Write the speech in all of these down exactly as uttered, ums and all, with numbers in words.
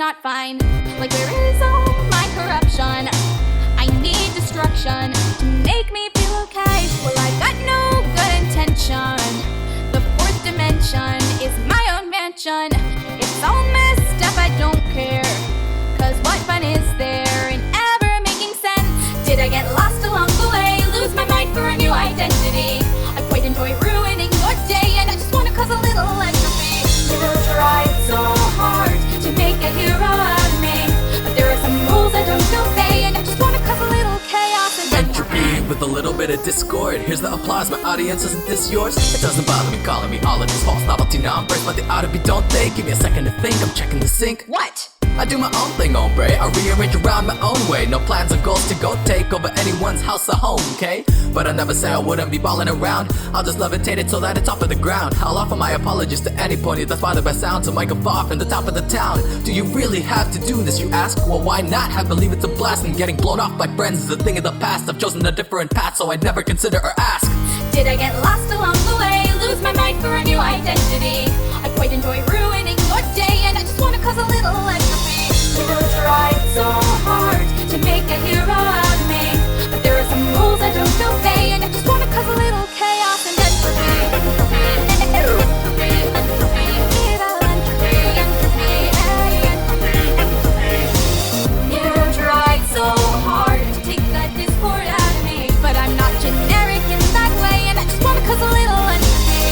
not fine. Like, where is all my corruption? I need destruction to make me feel okay. Well, I've got no good intention. The fourth dimension is my own mansion. It's all messed up, I don't care. Cause what fun is there in ever making sense? Did I get lost along the way? Lose my mind for a new identity? I quite enjoy ruining your day, and I just wanna cause a little entropy. You tried so hard to make a hero out of me, but there are some rules I don't obey, and I just wanna cause a little chaos and entropy with a little bit of discord. Here's the applause, my audience, isn't this yours? It doesn't bother me calling me all of this false novelty numbers, but they ought to be, don't they? Give me a second to think, I'm checking the sync. What? I do my own thing, hombre. I rearrange around my own way. No plans or goals to go take over anyone's house or home, okay? But I never say I wouldn't be balling around. I'll just levitate it so that it's off of the ground. I'll offer my apologies to any pony that's bothered by sound, so might go off in the top of the town. Do you really have to do this, you ask? Well, why not? I believe it's a blast, and getting blown off by friends is a thing of the past. I've chosen a different path, so I'd never consider or ask. Did I get lost along the way? Lose my mind for a new identity? I quite enjoy ruining your day, and I just wanna cause a little entropy. You tried so hard to make a hero out of me, but there are some rules I don't obey, and I just wanna cause a little chaos and entropy. Entropy, entropy, entropy, little entropy, entropy, entropy, entropy. You tried so hard to take that discord out of me, but I'm not generic in that way, and I just wanna cause a little entropy.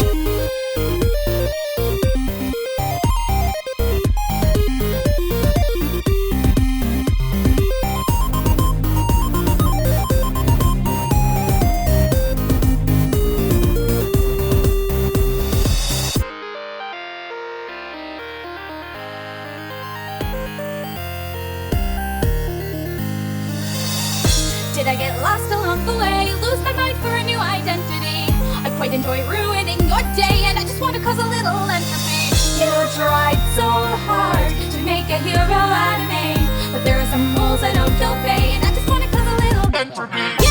Did I get lost along the way? Lose my mind for a new identity? I quite enjoy ruining your day, and I just wanna cause a little entropy. You tried so hard to make a hero out of me, but there are some rules I don't obey, and I just wanna cause a little entropy. Yeah,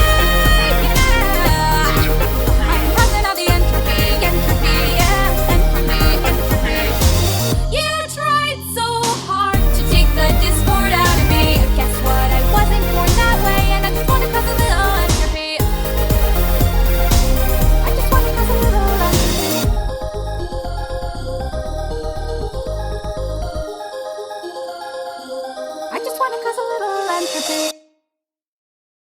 yeah. I'm causing all the entropy, entropy, yeah, entropy, entropy. You tried so hard to take the discord out of me. Guess what? I wasn't born that way. I just wanna cause a little entropy. I just wanna cause a little entropy. I just wanna cause a little entropy.